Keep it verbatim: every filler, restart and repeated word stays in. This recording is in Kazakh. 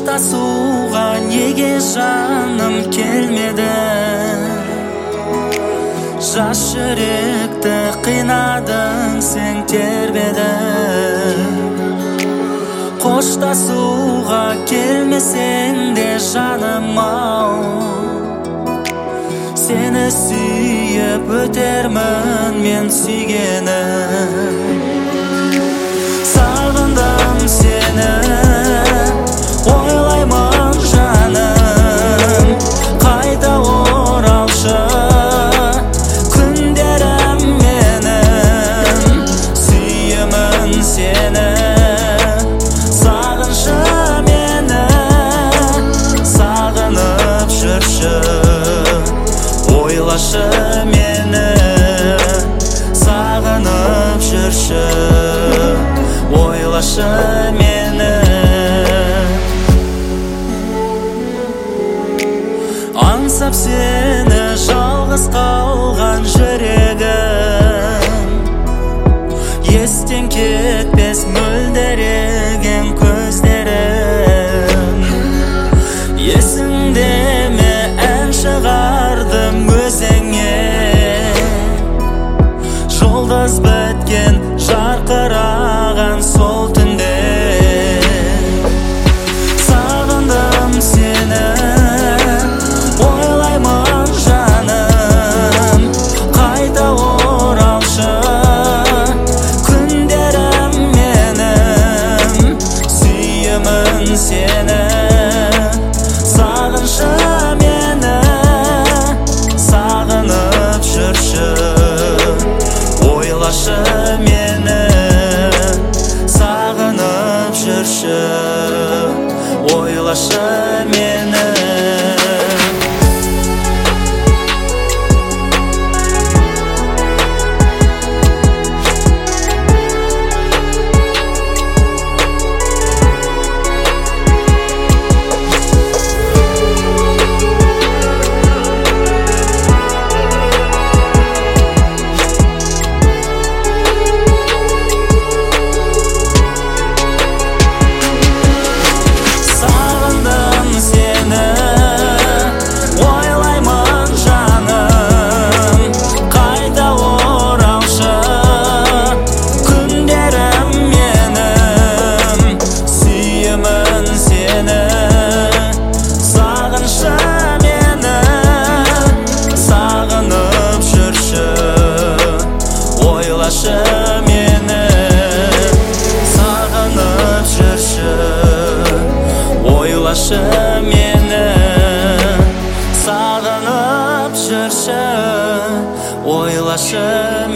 Қоштасуға неге жаным келмеді? Жас жүректі қинадың, сен тербедің. Қоштасуға келмесең де жаным ау, сені сүйіп өтермін мен сүйгенім. Сағындым сені, ойлаймын жаным, қайта оралшы күндерім менің. Сүйемін сені, сағыншы мені, сағынып жүрші, ойлашы мені, сағынып жүрші, ойлашы мені. Аңсап сені жалғыз қалған жүрегім, естен кетпес мөлдіреген көздерім. Есіңде ме ән шығардым өзіңе, жұлдыз біткен жарқыраған сол түнде. Сағындым сені, ойлаймын жаным, қайта оралшы күндерім менің. Сүйемін сені, сағыншы мені, сағынып жүрші, ойлашы мені, сағынып жүрші, ойлашы мені. Ойлашы мені, сағынып жүрші, ойлашы мені, сағынып жүрші, ойлашы